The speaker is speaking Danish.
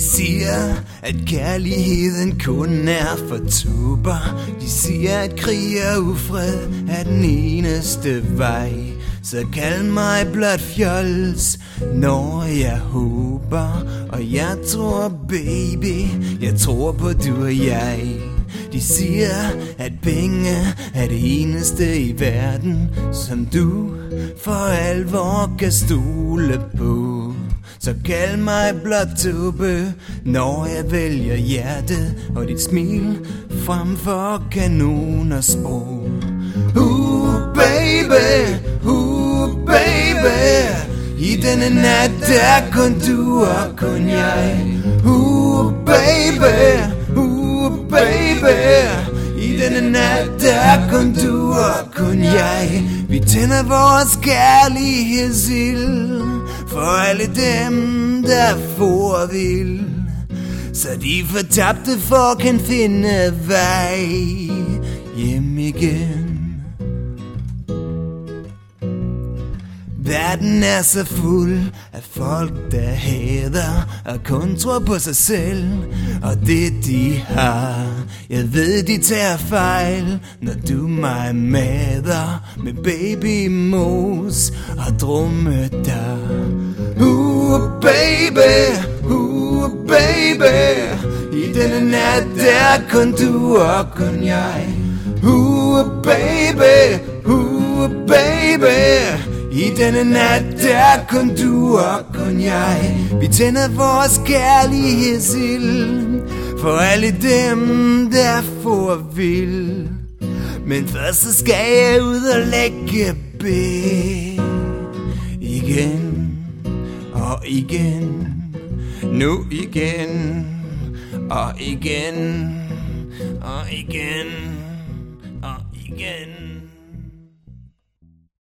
siger, at kærligheden kun er for tuber. De siger, at krig og ufred er den eneste vej. Så kald mig blot fjols, når jeg håber. Og jeg tror, baby, jeg tror på du og jeg. De siger, at penge er det eneste i verden, som du for alvor kan stole på. Så kald mig blot tube, når jeg vælger hjertet og dit smil frem for kanoners sprog. Baby, baby, i denne nat der kun du og kun jeg. Baby, baby, i denne nat der kun du og kun jeg. Vi tænder vores kærlighedsild for alle dem der for vild, så de fortabte for kan finde vej hjem igen. Verden er så fuld af folk, der hader og kun tror på sig selv og det de har. Jeg ved, de tager fejl, når du mig mader med babymos og dromedar. Baby, baby, i denne nat der kun du og kun jeg. Baby, baby, i denne nat der kun du og kun jeg. Vi tænder vores kærlighedsild for alle dem der for vild. Men først så skal jeg ud og lægge ben igen og igen, nu igen og igen og igen og igen.